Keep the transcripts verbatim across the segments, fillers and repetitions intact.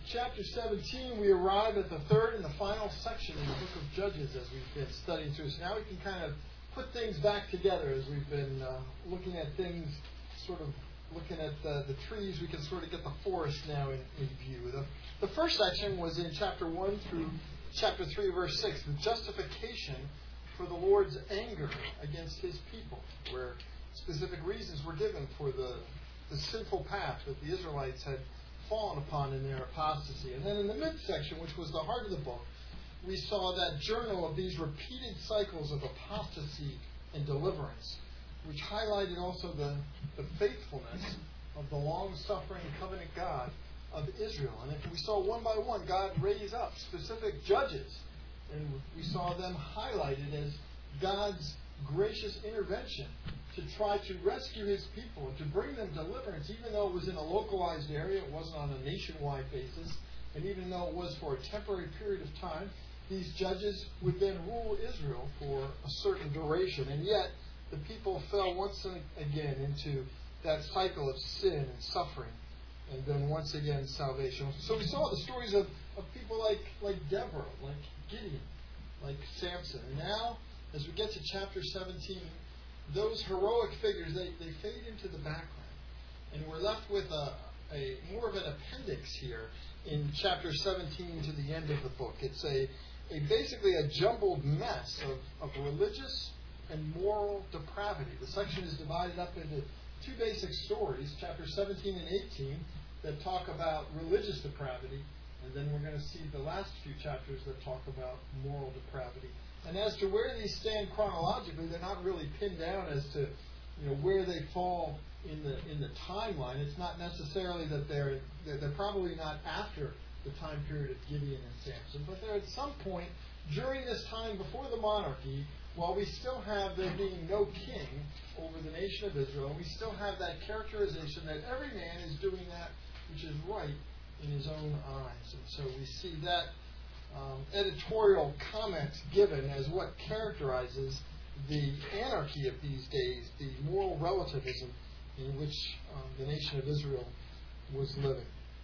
chapter seventeen, we arrive at the third and the final section in the book of Judges as we've been studying through. So now we can kind of put things back together as we've been uh, looking at things, sort of looking at the, the trees. We can sort of get the forest now in, in view. The, the first section was in chapter one through chapter three, verse six, the justification for the Lord's anger against his people, where specific reasons were given for the, the sinful path that the Israelites had fallen upon in their apostasy. And then in the midsection, which was the heart of the book, we saw that journal of these repeated cycles of apostasy and deliverance, which highlighted also the, the faithfulness of the long-suffering covenant God of Israel. And if we saw one by one God raise up specific judges, and we saw them highlighted as God's gracious intervention to try to rescue his people and to bring them deliverance, even though it was in a localized area, it wasn't on a nationwide basis, and even though it was for a temporary period of time, these judges would then rule Israel for a certain duration. And yet, the people fell once again into that cycle of sin and suffering, and then once again salvation. So we saw the stories of, of people like, like Deborah, like Gideon, like Samson. And now, as we get to chapter seventeen, those heroic figures, they, they fade into the background. And we're left with a, a more of an appendix here in chapter seventeen to the end of the book. It's a, a basically a jumbled mess of, of religious and moral depravity. The section is divided up into two basic stories, chapter seventeen and eighteen, that talk about religious depravity, and then we're going to see the last few chapters that talk about moral depravity. And as to where these stand chronologically, they're not really pinned down as to, you know, where they fall in the in the timeline. It's not necessarily that they're they're, they're probably not after the time period of Gideon and Samson, but they're at some point during this time before the monarchy, while we still have there being no king over the nation of Israel, and we still have that characterization that every man is doing that which is right in his own eyes. And so we see that um, editorial comment given as what characterizes the anarchy of these days, the moral relativism in which um, the nation of Israel was living.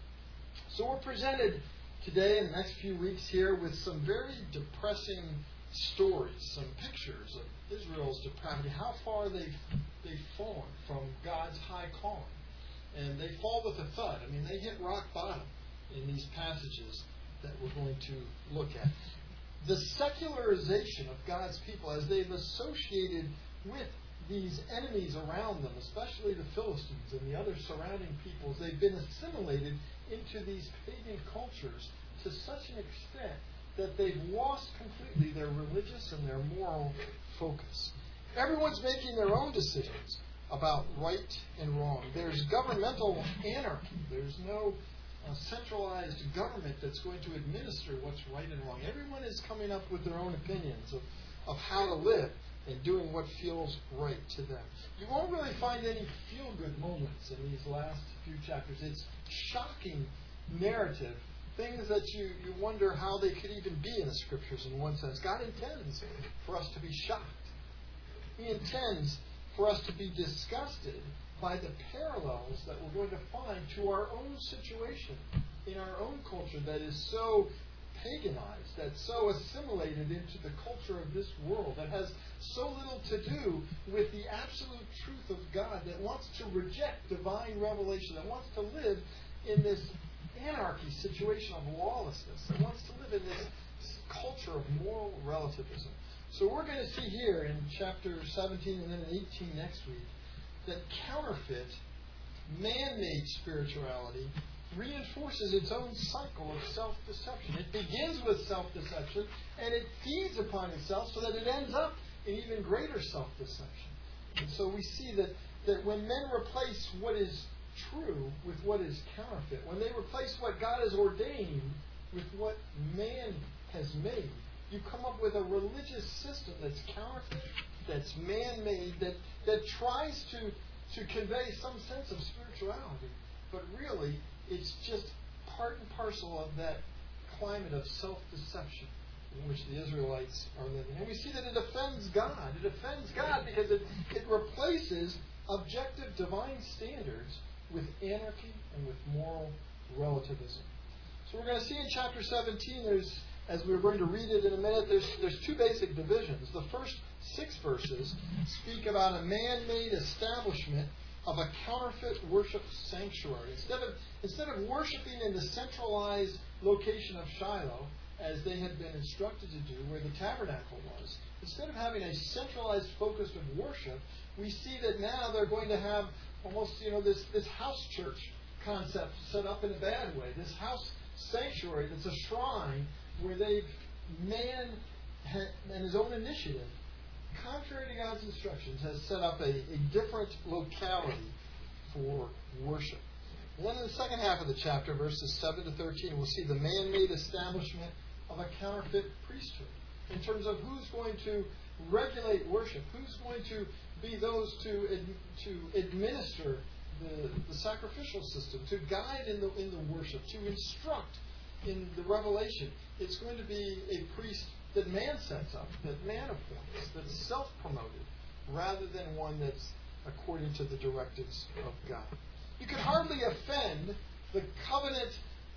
So we're presented today in the next few weeks here with some very depressing stories, some pictures of Israel's depravity, how far they've, they've fallen from God's high calling. And they fall with a thud. I mean, they hit rock bottom in these passages that we're going to look at. The secularization of God's people as they've associated with these enemies around them, especially the Philistines and the other surrounding peoples, they've been assimilated into these pagan cultures to such an extent that they've lost completely their religious and their moral focus. Everyone's making their own decisions about right and wrong. There's governmental anarchy. There's no uh, centralized government that's going to administer what's right and wrong. Everyone is coming up with their own opinions of, of how to live and doing what feels right to them. You won't really find any feel-good moments in these last few chapters. It's shocking narrative, things that you, you wonder how they could even be in the Scriptures in one sense. God intends for us to be shocked. He intends for us to be disgusted by the parallels that we're going to find to our own situation in our own culture that is so paganized, that's so assimilated into the culture of this world, that has so little to do with the absolute truth of God, that wants to reject divine revelation, that wants to live in this anarchy situation of lawlessness, that wants to live in this culture of moral relativism. So we're going to see here in chapter seventeen and then in eighteen next week that counterfeit, man-made spirituality reinforces its own cycle of self-deception. It begins with self-deception and it feeds upon itself so that it ends up in even greater self-deception. And so we see that, that when men replace what is true with what is counterfeit, when they replace what God has ordained with what man has made, you come up with a religious system that's counterfeit, that's man-made, that, that tries to, to convey some sense of spirituality. But really, it's just part and parcel of that climate of self-deception in which the Israelites are living. And we see that it offends God. It offends God because it, it replaces objective divine standards with anarchy and with moral relativism. So we're going to see in chapter seventeen, there's, as we're going to read it in a minute, there's, there's two basic divisions. The first six verses speak about a man-made establishment of a counterfeit worship sanctuary. Instead of, instead of worshiping in the centralized location of Shiloh, as they had been instructed to do, where the tabernacle was, instead of having a centralized focus of worship, we see that now they're going to have almost, you know, this, this house church concept set up in a bad way. This house sanctuary that's a shrine where they've, man and his own initiative, contrary to God's instructions, has set up a, a different locality for worship. And then in the second half of the chapter, verses seven to thirteen, we'll see the man-made establishment of a counterfeit priesthood in terms of who's going to regulate worship, who's going to be those to ad, to administer the, the sacrificial system, to guide in the in the worship, to instruct in the revelation. It's going to be a priest that man sets up, that man appoints, that's self-promoted, rather than one that's according to the directives of God. You can hardly offend the covenant,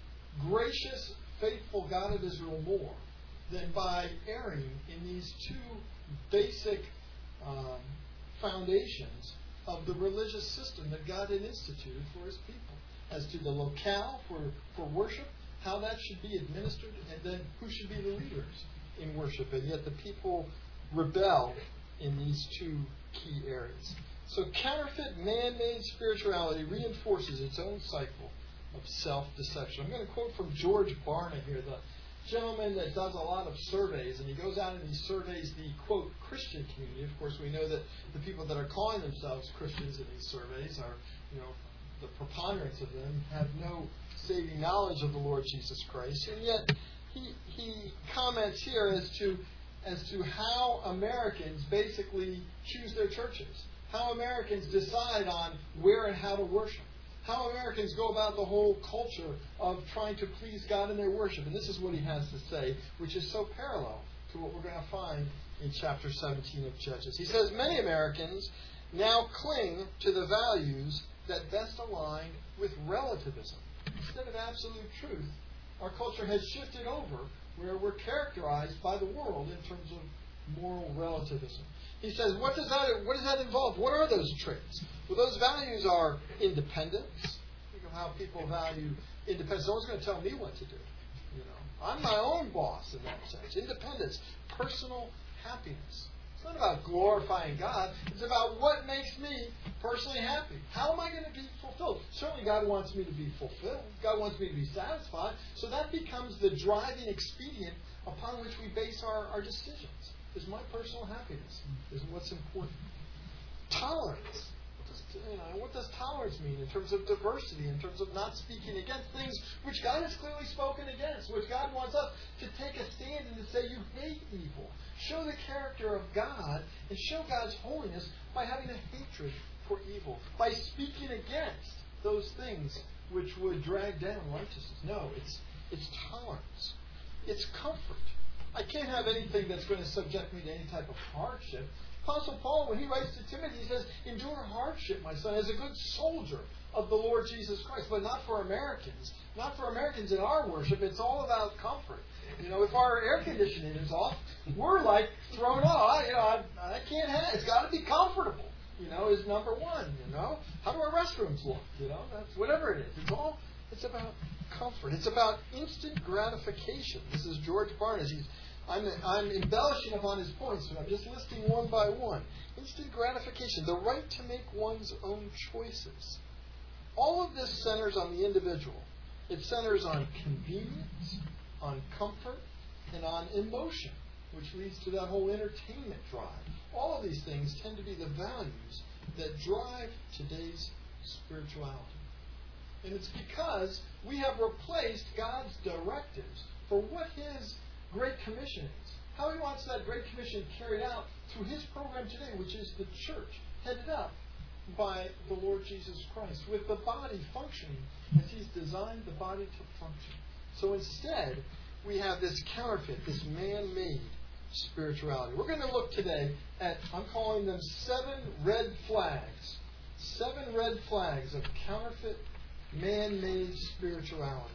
gracious, faithful God of Israel more than by erring in these two basic um, foundations of the religious system that God had instituted for His people. As to the locale for, for worship, how that should be administered, and then who should be the leaders in worship. And yet the people rebel in these two key areas. So counterfeit man-made spirituality reinforces its own cycle of self-deception. I'm going to quote from George Barna here, the gentleman that does a lot of surveys, and he goes out and he surveys the, quote, Christian community. Of course, we know that the people that are calling themselves Christians in these surveys are, you know, the preponderance of them have no saving knowledge of the Lord Jesus Christ. And yet he he comments here as to as to how Americans basically choose their churches, how Americans decide on where and how to worship, how Americans go about the whole culture of trying to please God in their worship. And this is what he has to say, which is so parallel to what we're going to find in chapter seventeen of Judges. He says, many Americans now cling to the values that best align with relativism. Instead of absolute truth, our culture has shifted over where we're characterized by the world in terms of moral relativism. He says, what does that what does that involve? What are those traits? Well, those values are independence. Think of how people value independence. No one's going to tell me what to do. You know, I'm my own boss in that sense. Independence, personal happiness. It's not about glorifying God. It's about what makes me personally happy. How am I going to be fulfilled? Certainly God wants me to be fulfilled. God wants me to be satisfied. So that becomes the driving expedient upon which we base our, our decisions. Is my personal happiness. Is what's important. Tolerance. You know, what does tolerance mean in terms of diversity, in terms of not speaking against things which God has clearly spoken against, which God wants us to take a stand and to say, you hate evil. Show the character of God and show God's holiness by having a hatred for evil, by speaking against those things which would drag down righteousness. No, it's it's tolerance. It's comfort. I can't have anything that's going to subject me to any type of hardship. Apostle Paul, when he writes to Timothy, he says, endure hardship, my son, as a good soldier of the Lord Jesus Christ. But not for Americans. Not for Americans in our worship. It's all about comfort. You know, if our air conditioning is off, we're like thrown off. You know, I, I can't have it. It's got to be comfortable. You know, is number one. You know, how do our restrooms look? You know, that's whatever it is. It's all. It's about comfort. It's about instant gratification. This is George Barnes. He's. I'm, I'm embellishing upon his points, but I'm just listing one by one. Instant gratification, the right to make one's own choices. All of this centers on the individual. It centers on convenience, on comfort, and on emotion, which leads to that whole entertainment drive. All of these things tend to be the values that drive today's spirituality. And it's because we have replaced God's directives for what His Great Commission is. How He wants that Great Commission carried out through His program today, which is the church, headed up by the Lord Jesus Christ, with the body functioning as He's designed the body to function. So instead, we have this counterfeit, this man-made spirituality. We're going to look today at, I'm calling them seven red flags. Seven red flags of counterfeit, man-made spirituality.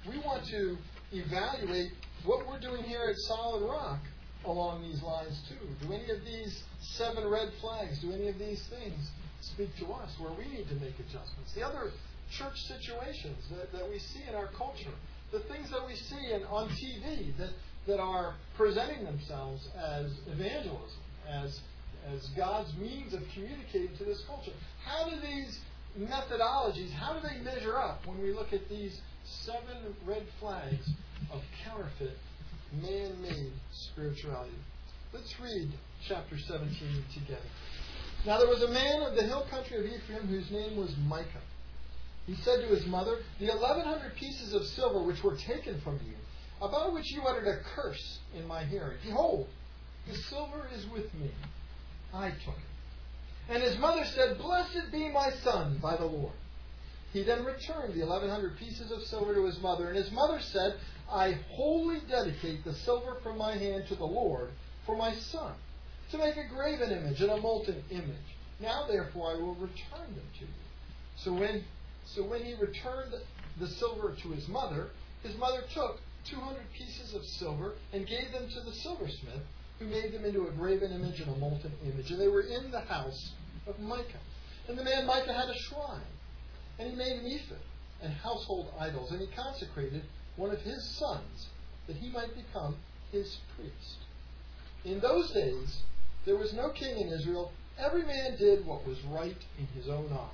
we want to evaluate what we're doing here at Solid Rock along these lines too. Do any of these seven red flags, do any of these things speak to us where we need to make adjustments? The other church situations that, that we see in our culture, the things that we see in, on T V that, that are presenting themselves as evangelism, as, as God's means of communicating to this culture. How do these methodologies, how do they measure up when we look at these seven red flags of counterfeit, man-made spirituality? Let's read chapter seventeen together. Now there was a man of the hill country of Ephraim whose name was Micah. He said to his mother, "The eleven hundred pieces of silver which were taken from you, about which you uttered a curse in my hearing, behold, the silver is with me. I took it." And his mother said, "Blessed be my son by the Lord." He then returned the eleven hundred pieces of silver to his mother, and his mother said, "I wholly dedicate the silver from my hand to the Lord for my son, to make a graven image and a molten image. Now therefore I will return them to you." So when so when he returned the silver to his mother, his mother took two hundred pieces of silver and gave them to the silversmith, who made them into a graven image and a molten image. And they were in the house of Micah. And the man Micah had a shrine, and he made an ephod and household idols, and he consecrated one of his sons, that he might become his priest. In those days, there was no king in Israel. Every man did what was right in his own eyes.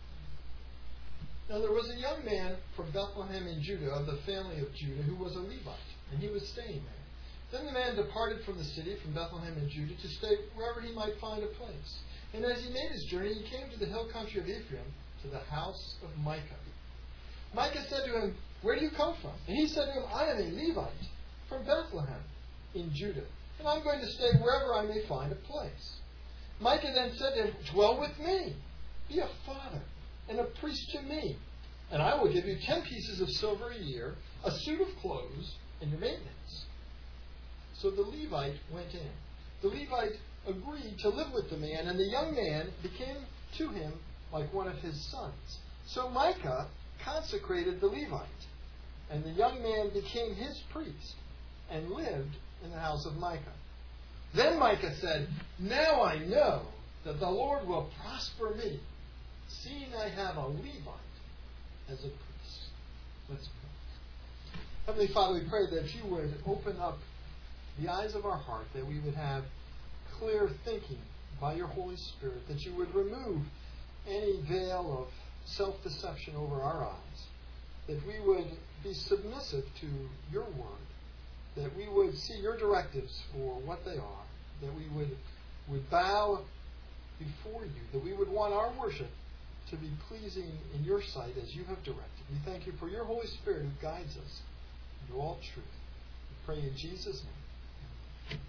Now there was a young man from Bethlehem in Judah, of the family of Judah, who was a Levite, and he was staying there. Then the man departed from the city, from Bethlehem in Judah, to stay wherever he might find a place. And as he made his journey, he came to the hill country of Ephraim, to the house of Micah. Micah said to him, "Where do you come from?" And he said to him, "I am a Levite from Bethlehem in Judah, and I'm going to stay wherever I may find a place." Micah then said to him, "Dwell with me, be a father and a priest to me, and I will give you ten pieces of silver a year, a suit of clothes, and your maintenance." So the Levite went in. The Levite agreed to live with the man, and the young man became to him like one of his sons. So Micah consecrated the Levite, and the young man became his priest, and lived in the house of Micah. Then Micah said, "Now I know that the Lord will prosper me, seeing I have a Levite as a priest." Let's pray. Heavenly Father, we pray that you would open up the eyes of our heart, that we would have clear thinking by your Holy Spirit, that you would remove any veil of self-deception over our eyes, that we would be submissive to your word, that we would see your directives for what they are, that we would, would bow before you, that we would want our worship to be pleasing in your sight as you have directed. We thank you for your Holy Spirit who guides us into all truth. We pray in Jesus' name.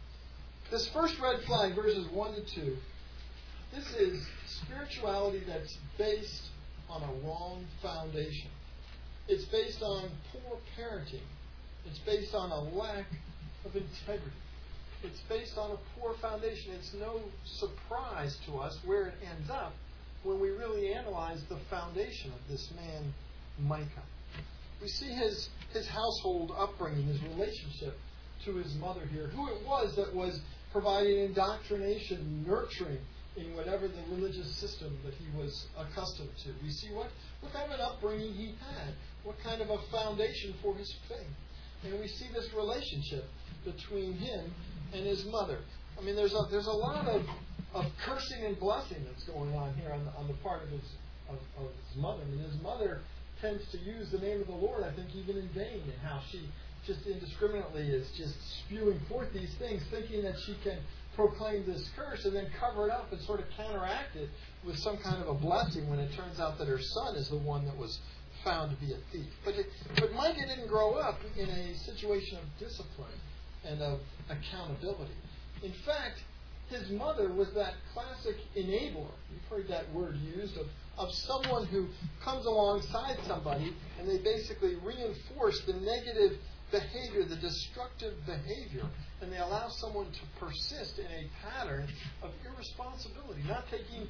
This first red flag, verses one to two, this is spirituality that's based on a wrong foundation. It's based on poor parenting. It's based on a lack of integrity. It's based on a poor foundation. It's no surprise to us where it ends up when we really analyze the foundation of this man, Micah. We see his, his household upbringing, his relationship to his mother here, who it was that was providing indoctrination, nurturing in whatever the religious system that he was accustomed to. We see what, what kind of an upbringing he had, what kind of a foundation for his faith. And we see this relationship between him and his mother. I mean, there's a, there's a lot of, of cursing and blessing that's going on here on the, on the part of his, of, of his mother. I mean, his mother tends to use the name of the Lord, I think, even in vain, and how she just indiscriminately is just spewing forth these things, thinking that she can proclaim this curse and then cover it up and sort of counteract it with some kind of a blessing when it turns out that her son is the one that was found to be a thief. But it, but Micah didn't grow up in a situation of discipline and of accountability. In fact, his mother was that classic enabler. You've heard that word used of, of someone who comes alongside somebody and they basically reinforce the negative behavior, the destructive behavior, and they allow someone to persist in a pattern of irresponsibility, not taking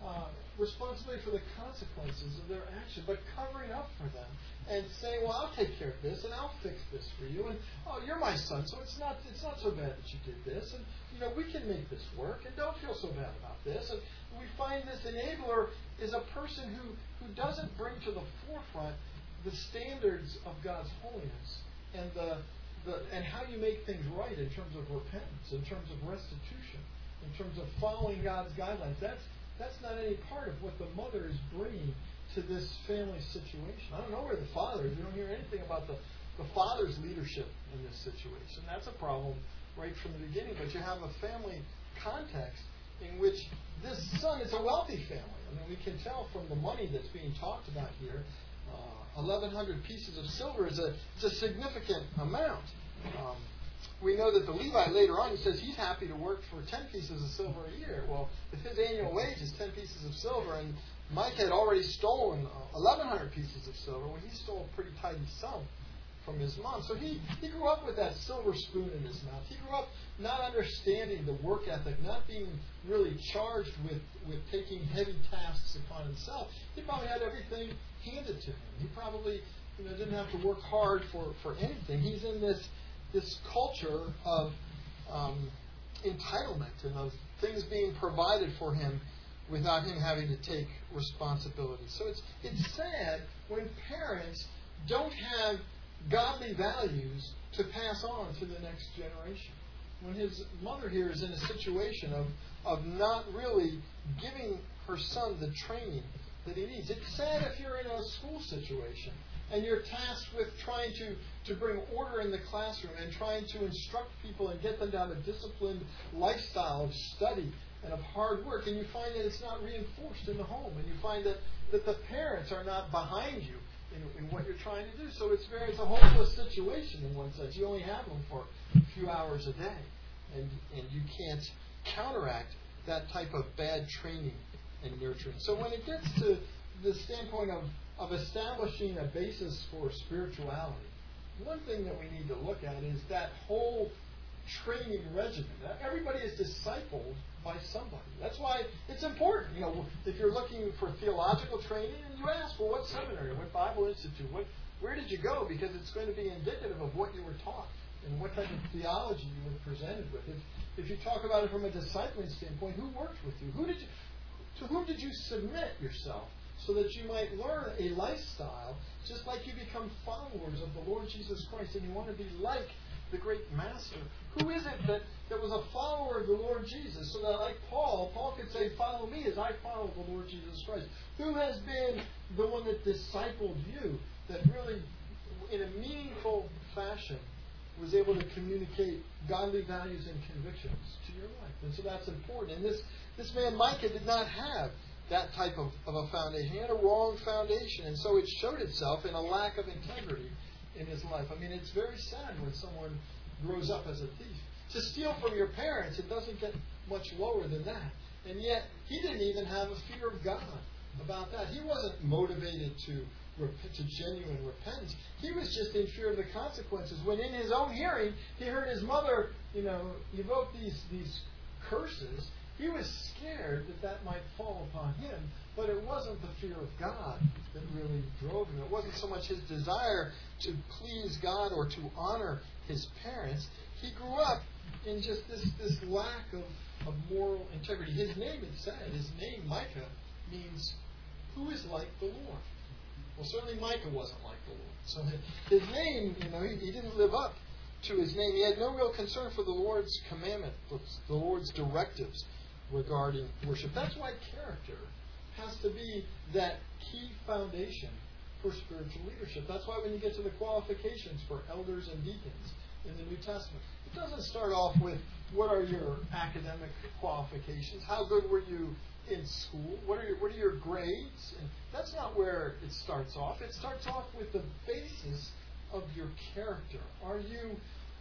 uh, responsibility for the consequences of their action, but covering up for them and saying, well, I'll take care of this and I'll fix this for you, and oh, you're my son, so it's not it's not so bad that you did this, and you know we can make this work, and don't feel so bad about this. And we find this enabler is a person who, who doesn't bring to the forefront the standards of God's holiness and the The, and how you make things right in terms of repentance, in terms of restitution, in terms of following God's guidelines. That's that's not any part of what the mother is bringing to this family situation. I don't know where the father is. We don't hear anything about the, the father's leadership in this situation. That's a problem right from the beginning. But you have a family context in which this son is a wealthy family. I mean, we can tell from the money that's being talked about here. Uh, eleven hundred pieces of silver is a, it's a significant amount. Um, we know that the Levite later on, he says he's happy to work for ten pieces of silver a year. Well, if his annual wage is ten pieces of silver, and Mike had already stolen uh, eleven hundred pieces of silver, well, he stole a pretty tidy sum from his mom. So he, he grew up with that silver spoon in his mouth. He grew up not understanding the work ethic, not being really charged with, with taking heavy tasks upon himself. He probably had everything handed to him. He probably you know, didn't have to work hard for, for anything. He's in this this culture of um, entitlement and of things being provided for him without him having to take responsibility. So it's it's sad when parents don't have godly values to pass on to the next generation. When his mother here is in a situation of, of not really giving her son the training that he needs. It's sad if you're in a school situation and you're tasked with trying to, to bring order in the classroom and trying to instruct people and get them down a disciplined lifestyle of study and of hard work, and you find that it's not reinforced in the home, and you find that, that the parents are not behind you in, in what you're trying to do. So it's very it's a hopeless situation in one sense. You only have them for a few hours a day, and and you can't counteract that type of bad training and nurturing. So when it gets to the standpoint of, of establishing a basis for spirituality, one thing that we need to look at is that whole training regimen. Everybody is discipled by somebody. That's why it's important. You know, if you're looking for theological training, and you ask, well, what seminary, what Bible Institute, what, where did you go? Because it's going to be indicative of what you were taught and what type of theology you were presented with. If, if you talk about it from a discipling standpoint, who worked with you? Who did you? To whom did you submit yourself so that you might learn a lifestyle just like you become followers of the Lord Jesus Christ and you want to be like the great master? Who is it that, that was a follower of the Lord Jesus so that like Paul, Paul could say, follow me as I follow the Lord Jesus Christ? Who has been the one that discipled you that really, in a meaningful fashion, was able to communicate godly values and convictions to your life? And so that's important. And this, this man Micah did not have that type of, of a foundation. He had a wrong foundation, and so it showed itself in a lack of integrity in his life. I mean, it's very sad when someone grows up as a thief. To steal from your parents, it doesn't get much lower than that. And yet, he didn't even have a fear of God about that. He wasn't motivated to to genuine repentance. He was just in fear of the consequences. When in his own hearing, he heard his mother, you know, evoke these these curses, he was scared that that might fall upon him. But it wasn't the fear of God that really drove him. It wasn't so much his desire to please God or to honor his parents. He grew up in just this, this lack of, of moral integrity. His name, it said, his name, Micah, means who is like the Lord. Well, certainly Micah wasn't like the Lord. So his name, you know, he, he didn't live up to his name. He had no real concern for the Lord's commandment, the Lord's directives regarding worship. That's why character has to be that key foundation for spiritual leadership. That's why when you get to the qualifications for elders and deacons in the New Testament, it doesn't start off with what are your academic qualifications, how good were you in school, what are your, what are your grades, and that's not where it starts off. It starts off with the basis of your character. Are you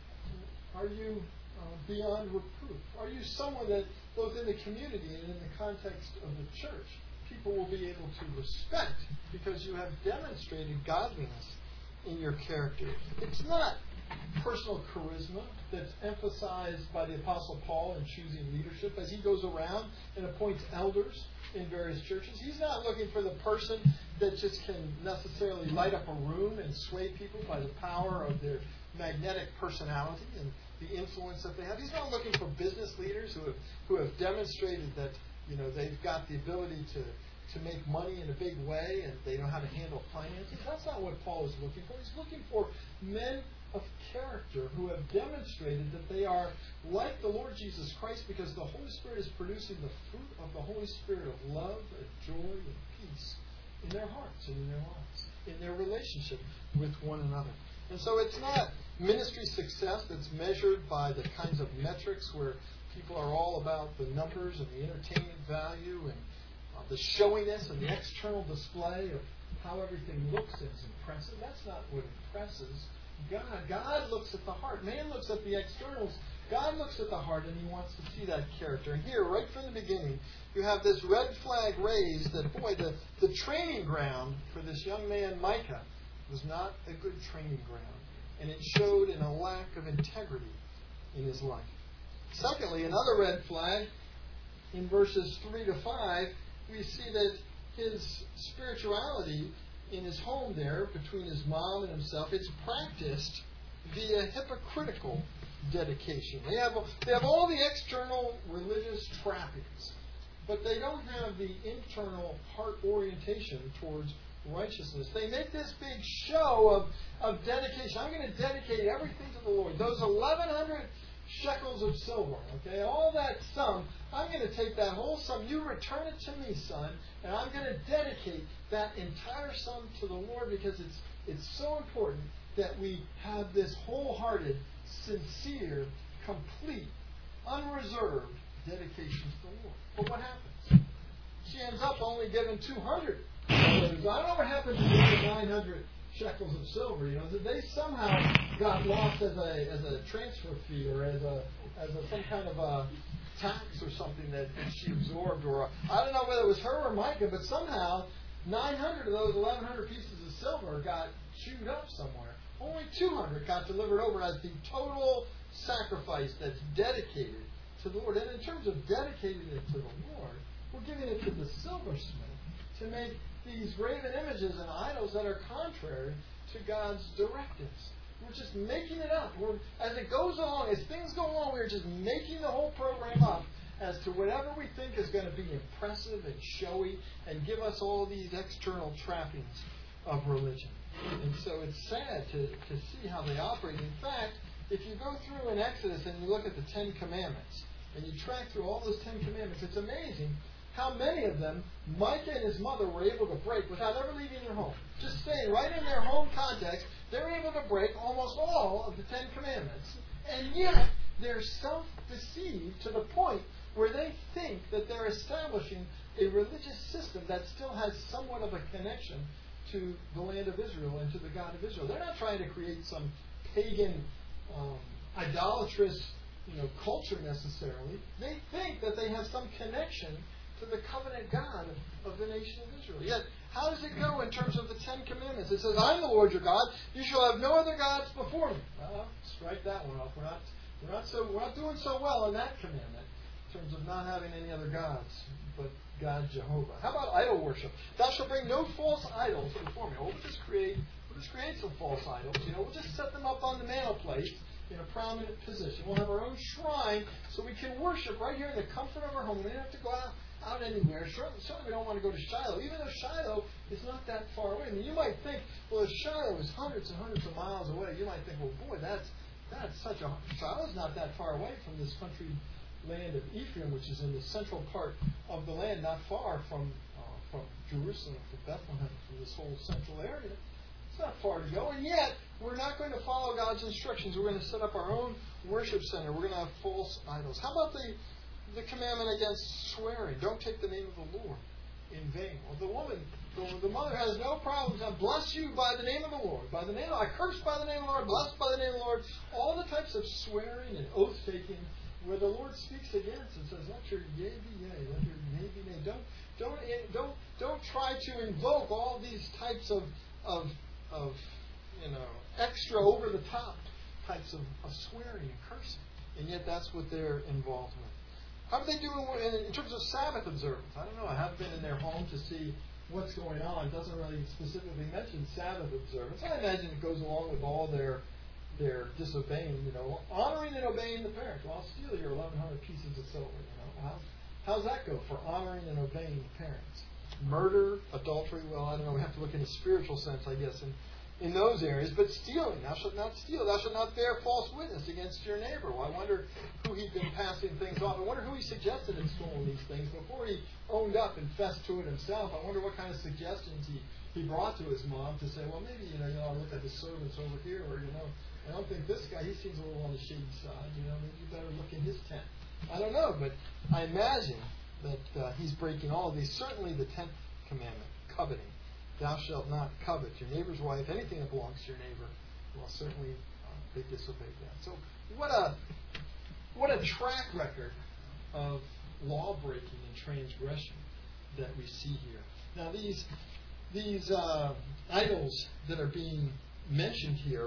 are you uh, beyond reproof? Are you someone that both in the community and in the context of the church, people will be able to respect because you have demonstrated godliness in your character? It's not personal charisma that's emphasized by the Apostle Paul in choosing leadership as he goes around and appoints elders in various churches. He's not looking for the person that just can necessarily light up a room and sway people by the power of their magnetic personality and the influence that they have. He's not looking for business leaders who have who have demonstrated that, you know, they've got the ability to to make money in a big way and they know how to handle finances. That's not what Paul is looking for. He's looking for men of character who have demonstrated that they are like the Lord Jesus Christ, because the Holy Spirit is producing the fruit of the Holy Spirit of love and joy and peace in their hearts and in their lives, in their relationship with one another. And so it's not ministry success that's measured by the kinds of metrics where people are all about the numbers and the entertainment value and uh, the showiness and the external display of how everything looks and is impressive. That's not what impresses God. God looks at the heart. Man looks at the externals. God looks at the heart, and He wants to see that character. And here, right from the beginning, you have this red flag raised that, boy, the, the training ground for this young man, Micah, was not a good training ground. And it showed in a lack of integrity in his life. Secondly, another red flag, in verses three to five, we see that his spirituality in his home there, between his mom and himself, it's practiced via hypocritical dedication. They have, they have all the external religious trappings, but they don't have the internal heart orientation towards righteousness. They make this big show of, of dedication. I'm going to dedicate everything to the Lord. Those eleven hundred shekels of silver, okay, all that sum, I'm going to take that whole sum. You return it to me, son, and I'm going to dedicate that entire sum to the Lord, because it's it's so important that we have this wholehearted, sincere, complete, unreserved dedication to the Lord. But what happens? She ends up only giving two hundred. I don't know what happened to the nine hundred shekels of silver. You know, that they somehow got lost as a as a transfer fee, or as a as a, some kind of a tax or something that she absorbed, or a, I don't know whether it was her or Micah, but somehow nine hundred of those eleven hundred pieces of silver got chewed up somewhere. Only two hundred got delivered over as the total sacrifice that's dedicated to the Lord. And in terms of dedicating it to the Lord, we're giving it to the silversmith to make these graven images and idols that are contrary to God's directives. We're just making it up. We're, as it goes along, as things go along, we're just making the whole program up as to whatever we think is going to be impressive and showy and give us all these external trappings of religion. And so it's sad to, to see how they operate. In fact, if you go through in Exodus and you look at the Ten Commandments, and you track through all those Ten Commandments, it's amazing how many of them Micah and his mother were able to break without ever leaving their home. Just staying right in their home context, they're able to break almost all of the Ten Commandments. And yet, they're self-deceived to the point where they think that they're establishing a religious system that still has somewhat of a connection to the land of Israel and to the God of Israel. They're not trying to create some pagan, um, idolatrous, you know, culture necessarily. They think that they have some connection to the covenant God of, of the nation of Israel. Yet, how does it go in terms of the Ten Commandments? It says, I'm the Lord your God. You shall have no other gods before me. Well, strike that one off. We're not, we're not so, we're not doing so well in that commandment in terms of not having any other gods but God Jehovah. How about idol worship? Thou shalt bring no false idols before me. Well, we'll just create, we'll just create some false idols. You know, we'll just set them up on the mantelpiece in a prominent position. We'll have our own shrine so we can worship right here in the comfort of our home. We don't have to go out. out anywhere. Certainly, certainly we don't want to go to Shiloh, even though Shiloh is not that far away. I mean, you might think, well, if Shiloh is hundreds and hundreds of miles away, you might think, well, boy, that's that's such a... Shiloh's not that far away from this country land of Ephraim, which is in the central part of the land, not far from uh, from Jerusalem, from Bethlehem, from this whole central area. It's not far to go, and yet we're not going to follow God's instructions. We're going to set up our own worship center. We're going to have false idols. How about the the commandment against swearing? Don't take the name of the Lord in vain. Well, the woman, the, the mother has no problems. I bless you by the name of the Lord. By the name, I curse by the name of the Lord. Blessed by the name of the Lord. All the types of swearing and oath taking, where the Lord speaks against and says, "Let your yea be yea, let your nay be nay." Don't don't don't don't try to invoke all these types of of of you know extra over the top types of, of swearing and cursing. And yet that's what they're involved with. How do they do in, in terms of Sabbath observance? I don't know. I haven't been in their home to see what's going on. It doesn't really specifically mention Sabbath observance. I imagine it goes along with all their their disobeying, you know, honoring and obeying the parents. Well, I'll steal your eleven hundred pieces of silver. You know, how how's that go for honoring and obeying the parents? Murder, adultery. Well, I don't know. We have to look in a spiritual sense, I guess, in in those areas. But stealing, thou shalt not steal. Thou shalt not bear false witness against your neighbor. Well, I wonder who he'd been passing things off. I wonder who he suggested had stolen these things before he owned up and fessed to it himself. I wonder what kind of suggestions he, he brought to his mom to say, well, maybe, you know, you ought to look at the servants over here, or, you know, I don't think this guy, he seems a little on the shady side. You know, maybe you better look in his tent. I don't know, but I imagine that uh, he's breaking all of these. Certainly the tenth commandment, coveting. Thou shalt not covet your neighbor's wife, anything that belongs to your neighbor. Well, certainly uh, they disobeyed that. So what a what a track record of law breaking and transgression that we see here. Now these these uh, idols that are being mentioned here,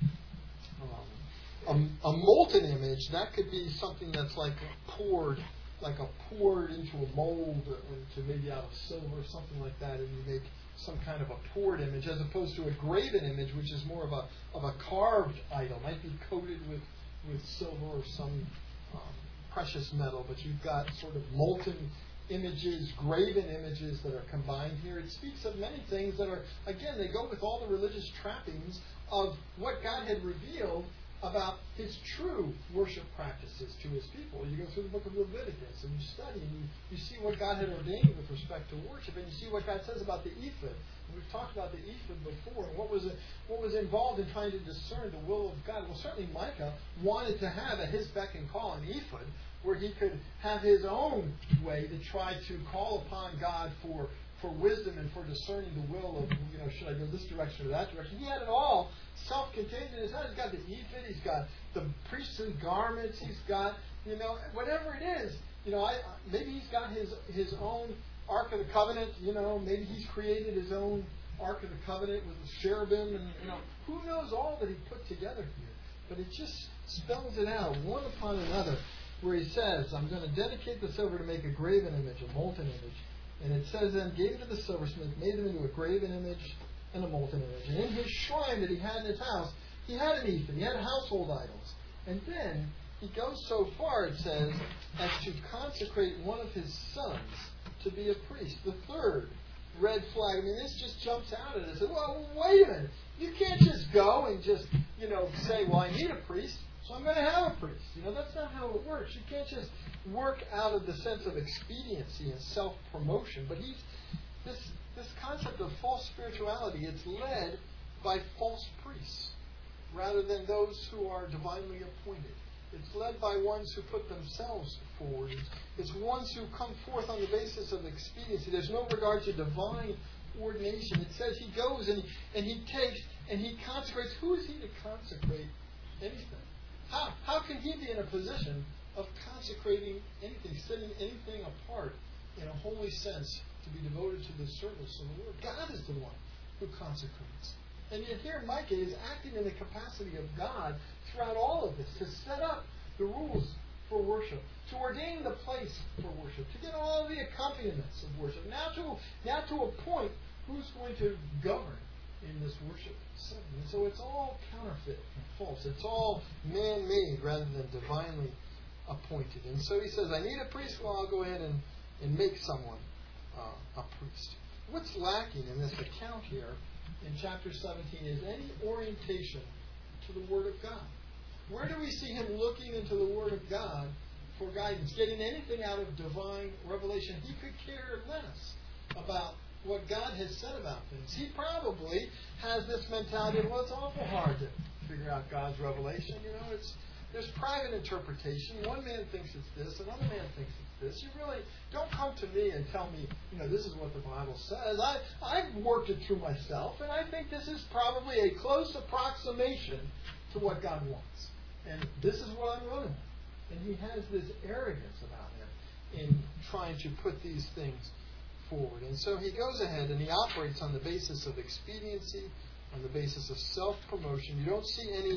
um, a, a molten image, that could be something that's like poured, like a poured into a mold, into maybe out of silver or something like that, and you make some kind of a poured image, as opposed to a graven image, which is more of a of a carved idol, might be coated with, with silver or some um, precious metal, but you've got sort of molten images, graven images that are combined here. It speaks of many things that are, again, they go with all the religious trappings of what God had revealed about His true worship practices to His people. You go through the book of Leviticus and you study and you, you see what God had ordained with respect to worship, and you see what God says about the ephod. And we've talked about the ephod before, and what was it, what was involved in trying to discern the will of God. Well, certainly Micah wanted to have at his beck and call an ephod where he could have his own way to try to call upon God for for wisdom and for discerning the will of, you know, should I go this direction or that direction. He had it all self-contained in his head. He's got the ephod, he's got the priestly garments, he's got, you know, whatever it is. You know, I maybe he's got his his own Ark of the Covenant, you know, maybe he's created his own Ark of the Covenant with the cherubim, and, you know, who knows all that he put together here. But it just spells it out, one upon another, where he says, I'm going to dedicate the silver to make a graven image, a molten image. And it says then, gave it to the silversmith, made them into a graven image and a molten image. And in his shrine that he had in his house, he had an ephod, he had household idols. And then he goes so far, it says, as to consecrate one of his sons to be a priest. The third red flag. I mean, this just jumps out at us. Well, wait a minute. You can't just go and just, you know, say, well, I need a priest, so I'm going to have a priest. You know, that's not how it works. You can't just work out of the sense of expediency and self-promotion. But he's this this concept of false spirituality, it's led by false priests rather than those who are divinely appointed. It's led by ones who put themselves forward. It's ones who come forth on the basis of expediency. There's no regard to divine ordination. It says he goes and he, and he takes and he consecrates. Who is he to consecrate anything? How, how can he be in a position of consecrating anything, setting anything apart in a holy sense to be devoted to the service of the Lord? God is the one who consecrates. And yet here Micah is acting in the capacity of God throughout all of this, to set up the rules for worship, to ordain the place for worship, to get all the accompaniments of worship, now to, now to appoint who's going to govern in this worship setting. And so it's all counterfeit and false. It's all man-made rather than divinely appointed. And so he says, I need a priest. Well, I'll go ahead and, and make someone uh, a priest. What's lacking in this account here in chapter seventeen is any orientation to the Word of God. Where do we see him looking into the Word of God for guidance, getting anything out of divine revelation? He could care less about what God has said about things. He probably has this mentality of, well, it's awful hard to figure out God's revelation. You know, it's there's private interpretation. One man thinks it's this, another man thinks it's this. You really don't come to me and tell me, you know, this is what the Bible says. I, I've worked it through myself, and I think this is probably a close approximation to what God wants. And this is what I'm running with. And he has this arrogance about him in trying to put these things forward. And so he goes ahead and he operates on the basis of expediency, on the basis of self-promotion. You don't see any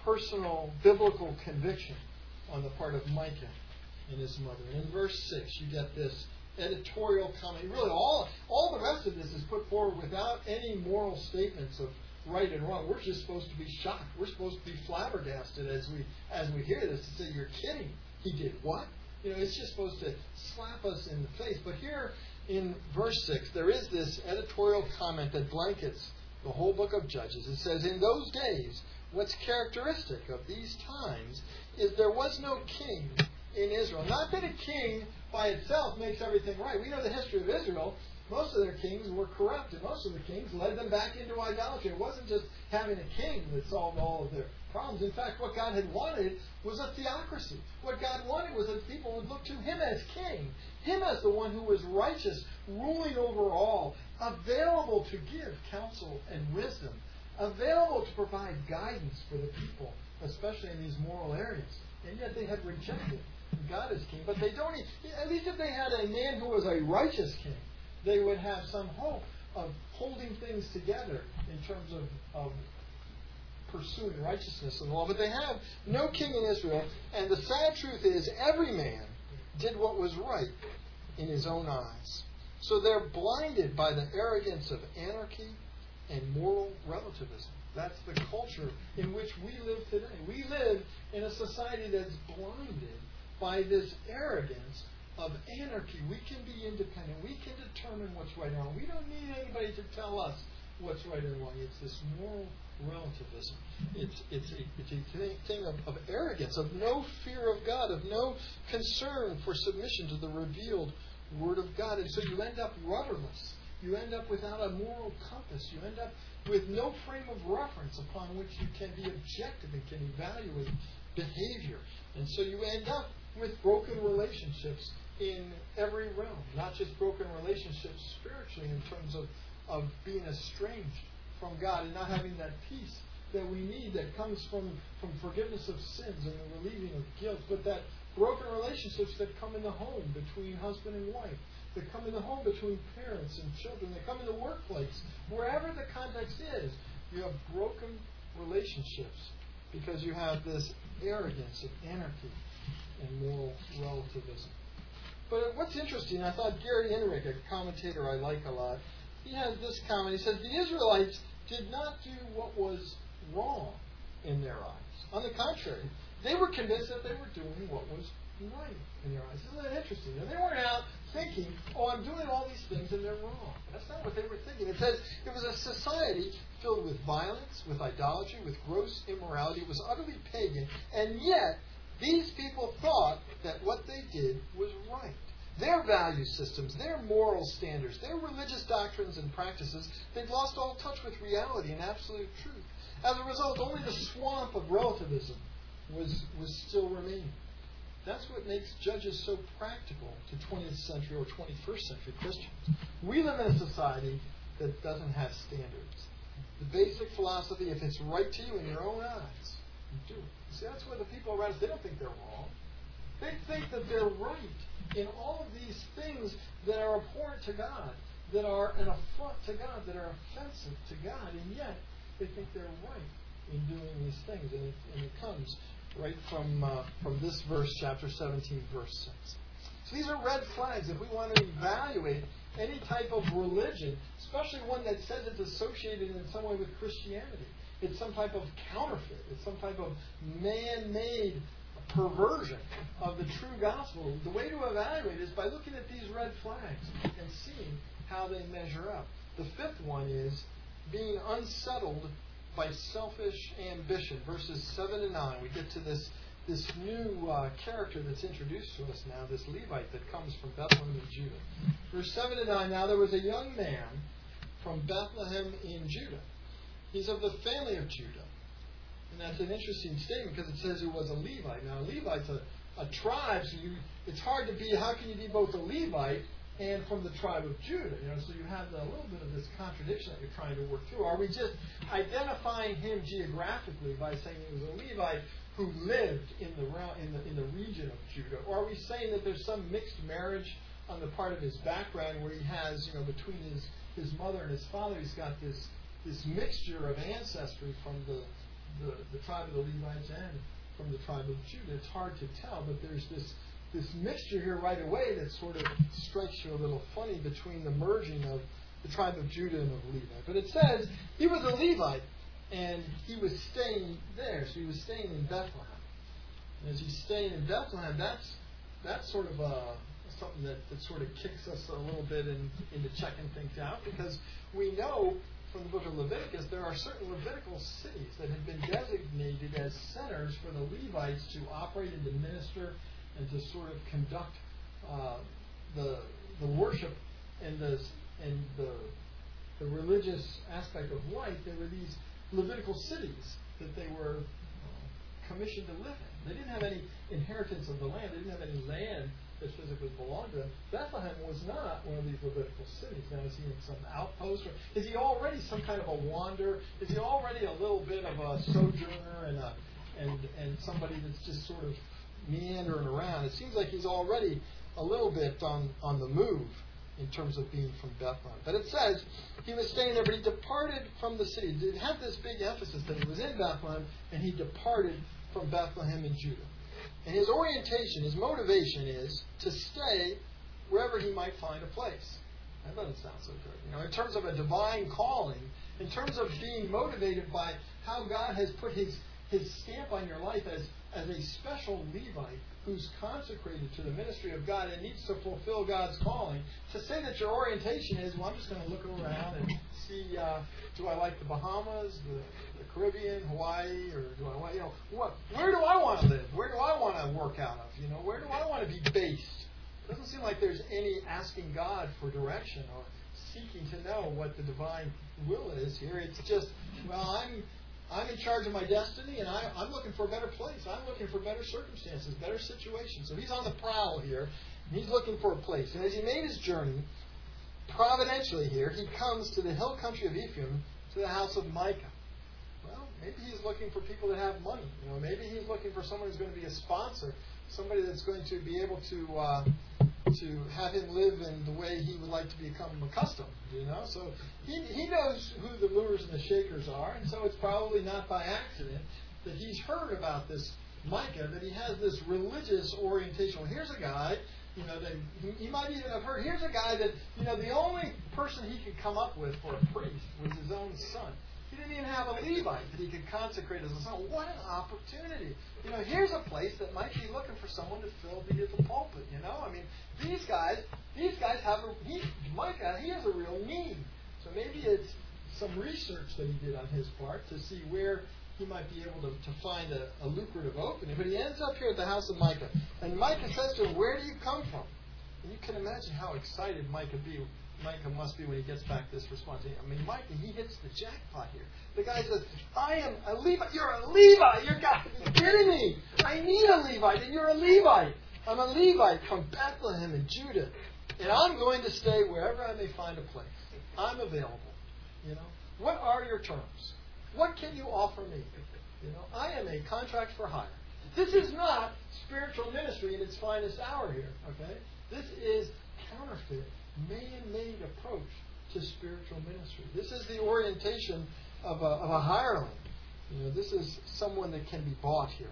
personal biblical conviction on the part of Micah and his mother. And in verse six, you get this editorial comment. Really, all all the rest of this is put forward without any moral statements of right and wrong. We're just supposed to be shocked. We're supposed to be flabbergasted as we as we hear this to say, "You're kidding. He did what?" You know, it's just supposed to slap us in the face. But here in verse six, there is this editorial comment that blankets the whole book of Judges. It says, "In those days, what's characteristic of these times is there was no king in Israel." Not that a king by itself makes everything right. We know the history of Israel. Most of their kings were corrupt, and most of the kings led them back into idolatry. It wasn't just having a king that solved all of their problems. In fact, what God had wanted was a theocracy. What God wanted was that people would look to Him as king, Him as the one who was righteous, ruling over all, available to give counsel and wisdom, available to provide guidance for the people, especially in these moral areas. And yet they had rejected God as king. But they don't, at least if they had a man who was a righteous king, they would have some hope of holding things together in terms of, of pursuing righteousness and law. But they have no king in Israel. And the sad truth is, every man did what was right in his own eyes. So they're blinded by the arrogance of anarchy and moral relativism. That's the culture in which we live today. We live in a society that's blinded by this arrogance of anarchy. We can be independent. We can determine what's right and wrong. We don't need anybody to tell us what's right and wrong. It's this moral relativism. It's it's a, it's a thing of, of arrogance, of no fear of God, of no concern for submission to the revealed Word of God. And so you end up rudderless. You end up without a moral compass. You end up with no frame of reference upon which you can be objective and can evaluate behavior. And so you end up with broken relationships in every realm. Not just broken relationships spiritually in terms of, of being estranged from God and not having that peace that we need that comes from, from forgiveness of sins and the relieving of guilt, but that broken relationships that come in the home between husband and wife, that come in the home between parents and children, that come in the workplace. Wherever the context is, you have broken relationships because you have this arrogance of anarchy and moral relativism. But what's interesting, I thought Gary Enright, a commentator I like a lot, he has this comment. He says, the Israelites did not do what was wrong in their eyes. On the contrary, they were convinced that they were doing what was right in their eyes. Isn't that interesting? And they weren't out thinking, oh, I'm doing all these things and they're wrong. That's not what they were thinking. It says it was a society filled with violence, with idolatry, with gross immorality. It was utterly pagan. And yet, these people thought that what they did was right. Their value systems, their moral standards, their religious doctrines and practices, they'd lost all touch with reality and absolute truth. As a result, only the swamp of relativism was, was still remaining. That's what makes Judges so practical to twentieth century or twenty-first century Christians. We live in a society that doesn't have standards. The basic philosophy, if it's right to you in your own eyes, you do it. See, that's what the people around us, they don't think they're wrong. They think that they're right in all of these things that are abhorrent to God, that are an affront to God, that are offensive to God, and yet they think they're right in doing these things. And it, and it comes right from uh, from this verse, chapter seventeen, verse six. So these are red flags if we want to evaluate any type of religion, especially one that says it's associated in some way with Christianity. It's some type of counterfeit. It's some type of man-made perversion of the true gospel. The way to evaluate is by looking at these red flags and seeing how they measure up. The fifth one is being unsettled by selfish ambition. Verses seven and nine, we get to this, this new uh, character that's introduced to us now, this Levite that comes from Bethlehem in Judah. Verse seven and nine, now there was a young man from Bethlehem in Judah. He's of the family of Judah. And that's an interesting statement because it says he was a Levite. Now, a Levite's a, a tribe, so you, it's hard to be, how can you be both a Levite and from the tribe of Judah? You know, so you have a little bit of this contradiction that you're trying to work through. Are we just identifying him geographically by saying he was a Levite who lived in the in the in the region of Judah, or are we saying that there's some mixed marriage on the part of his background where he has, you know, between his his mother and his father, he's got this this mixture of ancestry from the the, the tribe of the Levites and from the tribe of Judah. It's hard to tell, but there's this this mixture here right away that sort of strikes you a little funny between the merging of the tribe of Judah and of Levi. But it says he was a Levite, and he was staying there. So he was staying in Bethlehem. And as he's staying in Bethlehem, that's that's sort of a, something that, that sort of kicks us a little bit in, into checking things out, because we know from the book of Leviticus there are certain Levitical cities that have been designated as centers for the Levites to operate and to minister and to sort of conduct uh, the the worship and the and the the religious aspect of life. There were these Levitical cities that they were uh, commissioned to live in. They didn't have any inheritance of the land. They didn't have any land that physically belonged to them. Bethlehem was not one of these Levitical cities. Now, is he in some outpost? Or is he already some kind of a wanderer? Is he already a little bit of a sojourner and a, and and somebody that's just sort of meandering around? It seems like he's already a little bit on, on the move in terms of being from Bethlehem. But it says he was staying there, but he departed from the city. It had this big emphasis that he was in Bethlehem, and he departed from Bethlehem in Judah. And his orientation, his motivation is to stay wherever he might find a place. That doesn't sound so good. You know, in terms of a divine calling, in terms of being motivated by how God has put his, his stamp on your life as, as a special Levite who's consecrated to the ministry of God and needs to fulfill God's calling, to say that your orientation is, well, I'm just going to look around and see, uh, do I like the Bahamas, the, the Caribbean, Hawaii, or do I want, you know, what, where do I want to live? Where do I want to work out of? You know, where do I want to be based? It doesn't seem like there's any asking God for direction or seeking to know what the divine will is here. It's just, well, I'm I'm in charge of my destiny, and I, I'm looking for a better place. I'm looking for better circumstances, better situations. So he's on the prowl here, and he's looking for a place. And as he made his journey, providentially here, he comes to the hill country of Ephraim, to the house of Micah. Well, maybe he's looking for people that have money. You know, maybe he's looking for someone who's going to be a sponsor, somebody that's going to be able to uh, to have him live in the way he would like to become accustomed. You know, so he he knows who the movers and the shakers are, and so it's probably not by accident that he's heard about this Micah, that he has this religious orientation. Well, here's a guy. You know, that he, he might even have heard. Here's a guy that, you know, the only person he could come up with for a priest was his own son. He didn't even have a Levite that he could consecrate as a son. What an opportunity! You know, here's a place that might be looking for someone to fill the, the pulpit. You know, I mean, these guys, these guys have a he, Micah. He has a real need. So maybe it's some research that he did on his part to see where he might be able to, to find a, a lucrative opening. But he ends up here at the house of Micah. And Micah says to him, where do you come from? And you can imagine how excited Micah be. Micah must be when he gets back this response. I mean, Micah, he hits the jackpot here. The guy says, I am a Levite. You're a Levite. You're got to be kidding me. I need a Levite, and you're a Levite. I'm a Levite from Bethlehem in Judah. And I'm going to stay wherever I may find a place. I'm available. You know, what are your terms? What can you offer me? You know, I am a contract for hire. This is not spiritual ministry in its finest hour here. Okay, this is counterfeit, man-made approach to spiritual ministry. This is the orientation of a, of a hireling. You know, this is someone that can be bought here.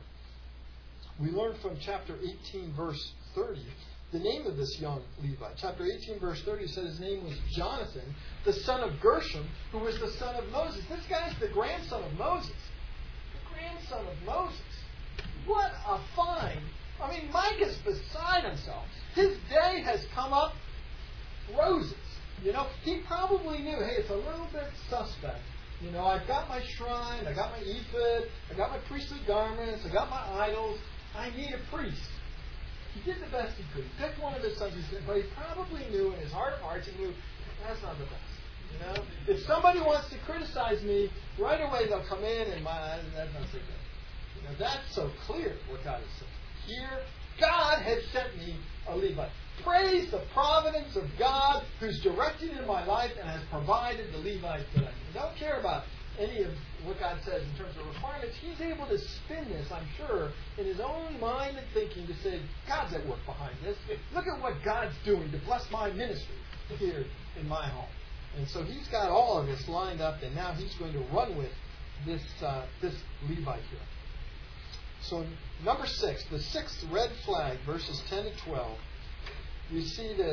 We learn from chapter eighteen, verse thirty, the name of this young Levite. Chapter eighteen, verse thirty said his name was Jonathan, the son of Gershom, who was the son of Moses. This guy's the grandson of Moses. The grandson of Moses. What a find. I mean, Micah's beside himself. His day has come up roses. You know, he probably knew, hey, it's a little bit suspect. You know, I've got my shrine, I got my ephod, I got my priestly garments, I got my idols. I need a priest. He did the best he could. He picked one of his sons, but he probably knew in his heart of hearts, he knew, that's not the best. You know, if somebody wants to criticize me, right away they'll come in and my, that's not so good. You know, that's so clear what God is saying. Here, God has sent me a Levite. Praise the providence of God who's directed in my life and has provided the Levite that I need. Don't care about any of what God says in terms of requirements. He's able to spin this, I'm sure, in his own mind and thinking to say, God's at work behind this. Look at what God's doing to bless my ministry here in my home. And so he's got all of this lined up, and now he's going to run with this uh, this Levite here. So number six, the sixth red flag, verses ten to twelve, we see that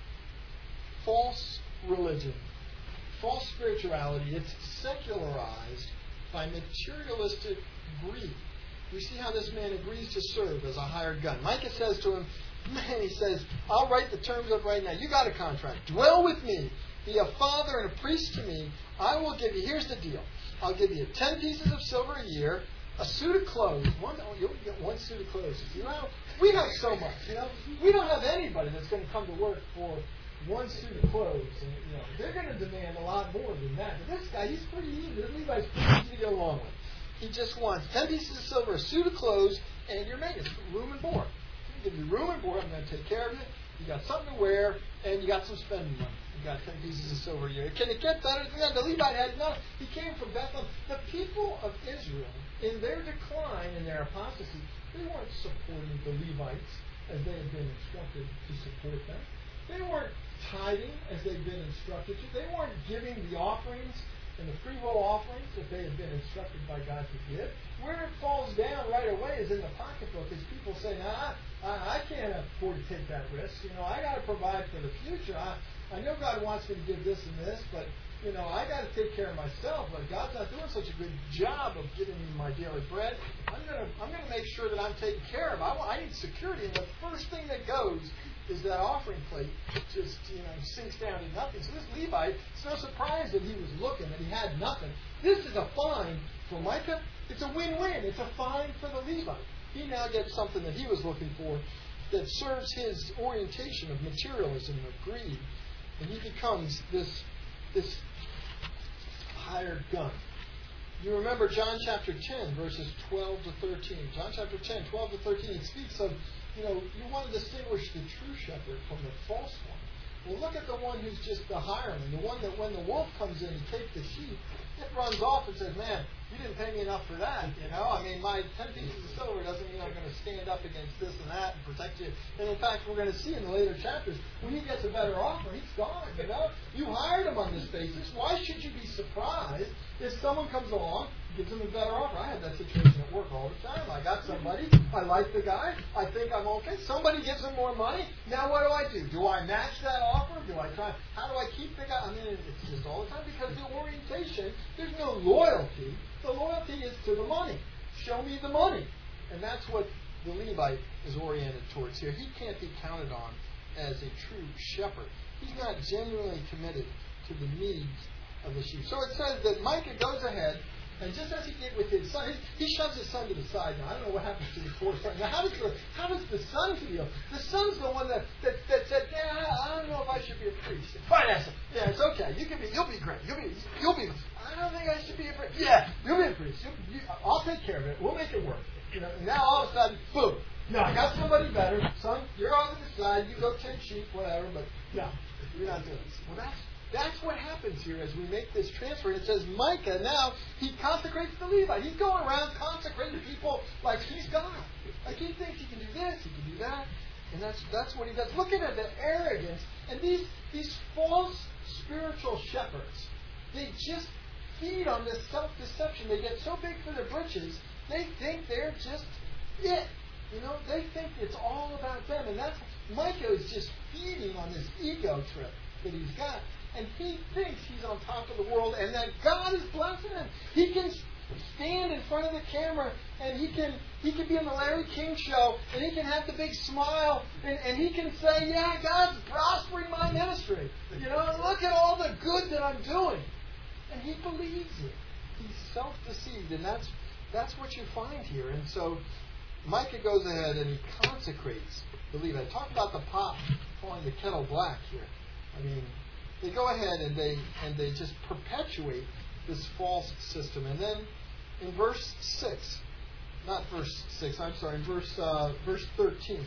false religion, false spirituality, it's secularized by materialistic greed. We see how this man agrees to serve as a hired gun. Micah says to him, man, he says, I'll write the terms up right now. You got a contract. Dwell with me. Be a father and a priest to me. I will give you, here's the deal. I'll give you ten pieces of silver a year, a suit of clothes. One, oh, you'll get one suit of clothes. You know, we have so much. You know, we don't have anybody that's going to come to work for one suit of clothes. And, you know, they're going to demand a lot more than that. But this guy, he's pretty easy. This Levi's pretty easy to get along with. He just wants ten pieces of silver, a suit of clothes, and your maintenance, room and board. I'm give you room and board. I'm going to take care of you. You got something to wear, and you got some spending money. You got ten pieces of silver a year. Can it get better than that? The Levite had none. He came from Bethlehem. The people of Israel, in their decline, in their apostasy, they weren't supporting the Levites as they had been instructed to support them. They weren't tithing as they'd been instructed to. They weren't giving the offerings and the free will offerings that they had been instructed by God to give. Where it falls down right away is in the pocketbook, as people say, nah, I, I can't afford to take that risk. You know, I got to provide for the future. I, I know God wants me to give this and this, but you know, I got to take care of myself. But God's not doing such a good job of giving me my daily bread. I'm gonna, I'm gonna make sure that I'm taken care of. I, I need security, and the first thing that goes is that offering plate just, you know, sinks down to nothing. So this Levite, it's no surprise that he was looking, that he had nothing. This is a fine for Micah. It's a win-win. It's a fine for the Levite. He now gets something that he was looking for that serves his orientation of materialism, of greed, and he becomes this this hired gun. You remember John chapter ten, verses twelve to thirteen. John chapter ten, twelve to thirteen, it speaks of, you know, you want to distinguish the true shepherd from the false one. Well, look at the one who's just the hireman, the one that when the wolf comes in to take the sheep, it runs off and says, man, you didn't pay me enough for that, you know? I mean, my ten pieces of silver doesn't mean I'm going to stand up against this and that and protect you. And in fact, we're going to see in the later chapters, when he gets a better offer, he's gone, you know? You hired him on this basis. Why should you be surprised if someone comes along, gives him a better offer? I have that situation at work all the time. I got somebody, I like the guy, I think I'm okay. Somebody gives him more money. Now what do I do? Do I match that offer? Do I try? How do I keep the guy? I mean, it's just all the time because the orientation, there's no loyalty. The loyalty is to the money. Show me the money. And that's what the Levite is oriented towards here. He can't be counted on as a true shepherd. He's not genuinely committed to the needs of the sheep. So it says that Micah goes ahead, and just as he did with his son, he shoves his son to the side. Now, I don't know what happens to the poor son. Now, how does the, how does the son feel? The son's the one that, that, that said, yeah, I don't know if I should be a priest. Fine, answer. Yeah, it's okay. You can be, you'll be great. You'll be, you'll be, I don't think I should be a priest. Yeah, you'll be a priest. You'll, you, I'll take care of it. We'll make it work. You know, and now all of a sudden, boom. No, I got somebody better. Son, you're on the side. You go tend sheep, whatever, but no, you're not doing this. Well, that's, That's what happens here as we make this transfer. It says Micah, now, he consecrates the Levite. He's going around consecrating people like he's God. Like he thinks he can do this, he can do that. And that's that's what he does. Looking at the arrogance. And these, these false spiritual shepherds, they just feed on this self-deception. They get so big for their britches, they think they're just it. You know, they think it's all about them. And that's, Micah is just feeding on this ego trip that he's got. And he thinks he's on top of the world and that God is blessing him. He can stand in front of the camera and he can he can be on the Larry King show and he can have the big smile and, and he can say, yeah, God's prospering my ministry. You know, look at all the good that I'm doing. And he believes it. He's self-deceived, and that's that's what you find here. And so Micah goes ahead and he consecrates the Levite. Talk about the pot calling the kettle black here. I mean, they go ahead and they and they just perpetuate this false system. And then in verse six, not verse six, I'm sorry, in verse uh, verse thirteen.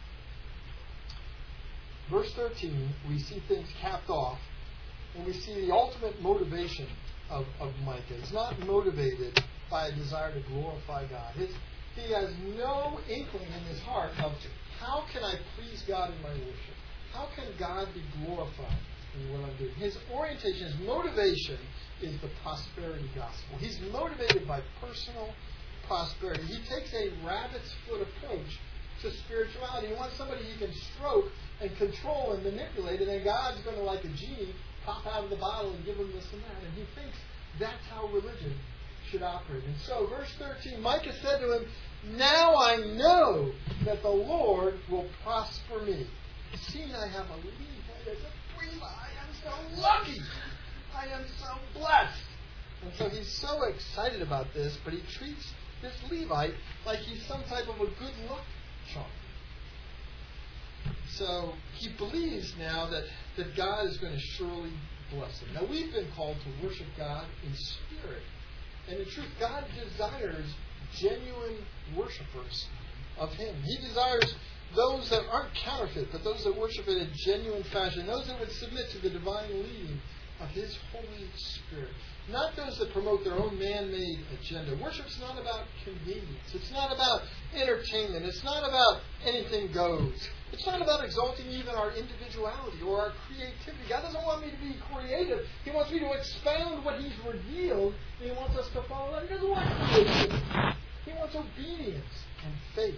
Verse thirteen, we see things capped off, and we see the ultimate motivation of, of Micah. He's not motivated by a desire to glorify God. His, he has no inkling in his heart of how can I please God in my worship? How can God be glorified? in what I'm doing. His orientation, his motivation is the prosperity gospel. He's motivated by personal prosperity. He takes a rabbit's foot approach to spirituality. He wants somebody he can stroke and control and manipulate, and then God's going to, like a genie, pop out of the bottle and give him this and that. And he thinks that's how religion should operate. And so, verse thirteen, Micah said to him, now I know that the Lord will prosper me. Seeing I have a Levite as a priest, I am so lucky. I am so blessed. And so he's so excited about this, but he treats this Levite like he's some type of a good luck charm. So he believes now that, that God is going to surely bless him. Now we've been called to worship God in spirit. And in truth, God desires genuine worshipers of Him. He desires those that aren't counterfeit, but those that worship in a genuine fashion. Those that would submit to the divine leading of His Holy Spirit. Not those that promote their own man-made agenda. Worship's not about convenience. It's not about entertainment. It's not about anything goes. It's not about exalting even our individuality or our creativity. God doesn't want me to be creative. He wants me to expound what He's revealed, and He wants us to follow that. He doesn't want creativity. He wants obedience and faith.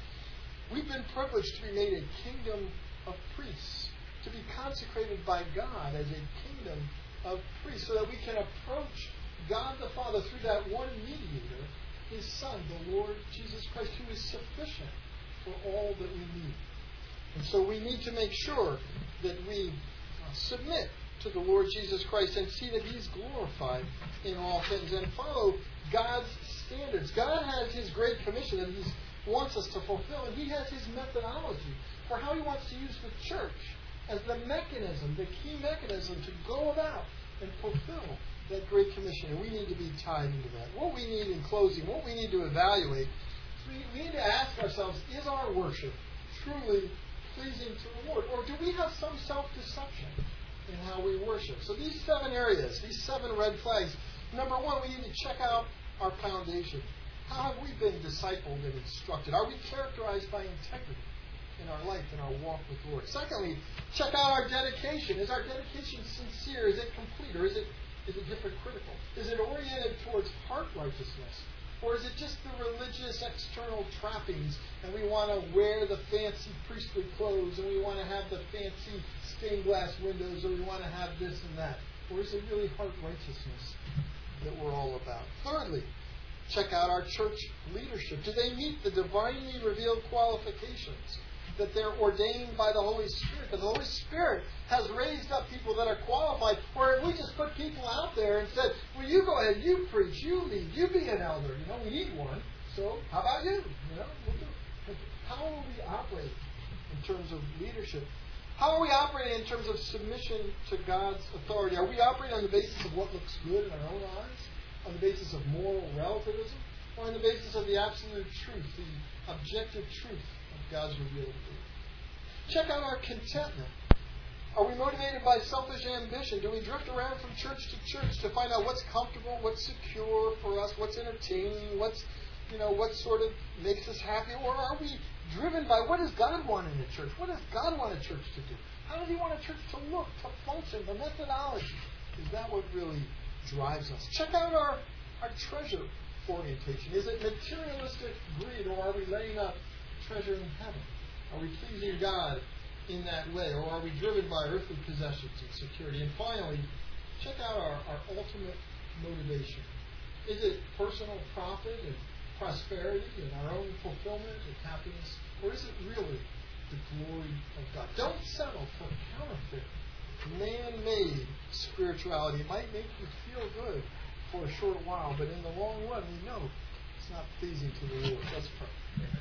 We've been privileged to be made a kingdom of priests, to be consecrated by God as a kingdom of priests, so that we can approach God the Father through that one mediator, His Son, the Lord Jesus Christ, who is sufficient for all that we need. And so we need to make sure that we uh, submit to the Lord Jesus Christ and see that He's glorified in all things and follow God's standards. God has His great commission that He wants us to fulfill, and He has His methodology for how He wants to use the church as the mechanism, the key mechanism to go about and fulfill that great commission. And we need to be tied into that. What we need in closing, what we need to evaluate, we, we need to ask ourselves, is our worship truly pleasing to the Lord? Or do we have some self-deception in how we worship? So these seven areas, these seven red flags. Number one, we need to check out our foundation. How have we been discipled and instructed? Are we characterized by integrity in our life, in our walk with the Lord? Secondly, check out our dedication. Is our dedication sincere? Is it complete? Or is it is it hypocritical? Is it oriented towards heart righteousness? Or is it just the religious external trappings, and we want to wear the fancy priestly clothes, and we want to have the fancy stained glass windows, or we want to have this and that? Or is it really heart righteousness that we're all about? Thirdly, check out our church leadership. Do they meet the divinely revealed qualifications that they're ordained by the Holy Spirit? That the Holy Spirit has raised up people that are qualified, or if we just put people out there and said, well, you go ahead, you preach, you lead, you be an elder. You know, we need one. So how about you? You know, we'll do it. How will we operate in terms of leadership? How are we operating in terms of submission to God's authority? Are we operating on the basis of what looks good in our own eyes? On the basis of moral relativism? Or on the basis of the absolute truth, the objective truth of God's revealed word? Check out our contentment. Are we motivated by selfish ambition? Do we drift around from church to church to find out what's comfortable, what's secure for us, what's entertaining, what's, you know, what sort of makes us happy? Or are we driven by what does God want in a church? What does God want a church to do? How does He want a church to look, to function, the methodology? Is that what really drives us? Check out our, our treasure orientation. Is it materialistic greed, or are we laying up treasure in heaven? Are we pleasing God in that way, or are we driven by earthly possessions and security? And finally, check out our, our ultimate motivation. Is it personal profit and prosperity and our own fulfillment and happiness, or is it really the glory of God? Don't settle for counterfeit, man-made spirituality. It might make you feel good for a short while, but in the long run, we know it's not pleasing to the Lord. Let's pray.